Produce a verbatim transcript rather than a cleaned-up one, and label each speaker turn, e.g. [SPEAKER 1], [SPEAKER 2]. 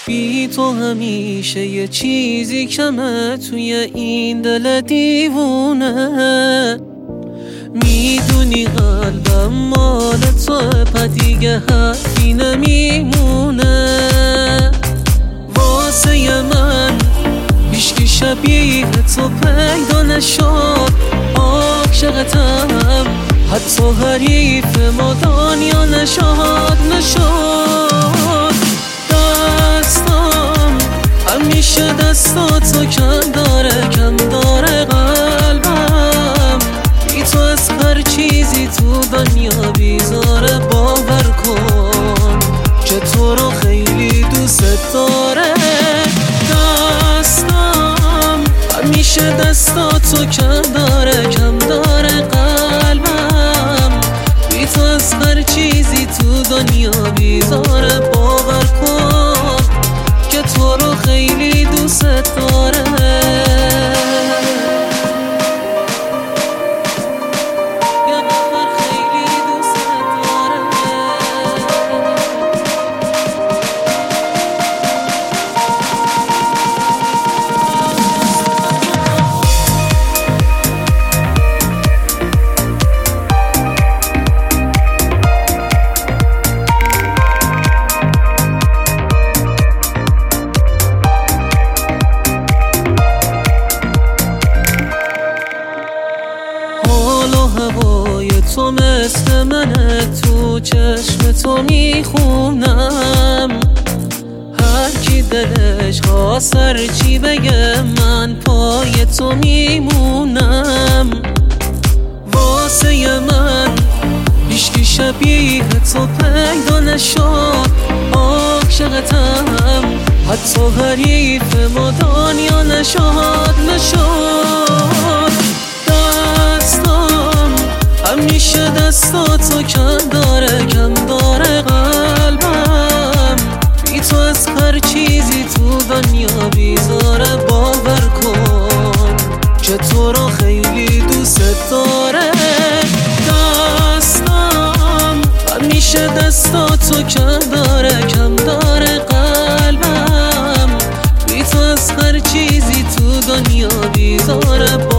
[SPEAKER 1] بی تو همیشه یه چیزی کمه توی این دل دیوونه. میدونی قلبم مال توه، پا دیگه حرفی نمیمونه. واسه من هیچکی شبیه تو پیدا نشد. عاشقتم حتی حریف ما دنیا نشد نشد. دستم همیشه دستاتو کم داره کم داره. قلبم بی تو از هر چیزی تو دنیا بیزاره. باور کن که تو رو خیلی دوست داره. دستم همیشه دستاتو کم داره کم داره. قلبم بی تو از هر چیزی تو دنیا بیزاره. باور کن که تو رو خیلی دوست داره. هوای تو مثل منه، تو چشم تو میخونم. هر کی دلش خواست هر چی بگه، من پای تو میمونم. واسه من هیچکی شبیه تو پیدا نشد. عاشقتم حتی حریف ما دنیا نشد نشد. همیشه دستاتو کم داره کم داره. قلبم بی تو از هر چیزی تو دنیا بیزاره. باور کن که تو رو خیلی دوست داره. دستم همیشه دستاتو کم داره کم داره. قلبم بی تو از هر چیزی تو دنیا بیزاره.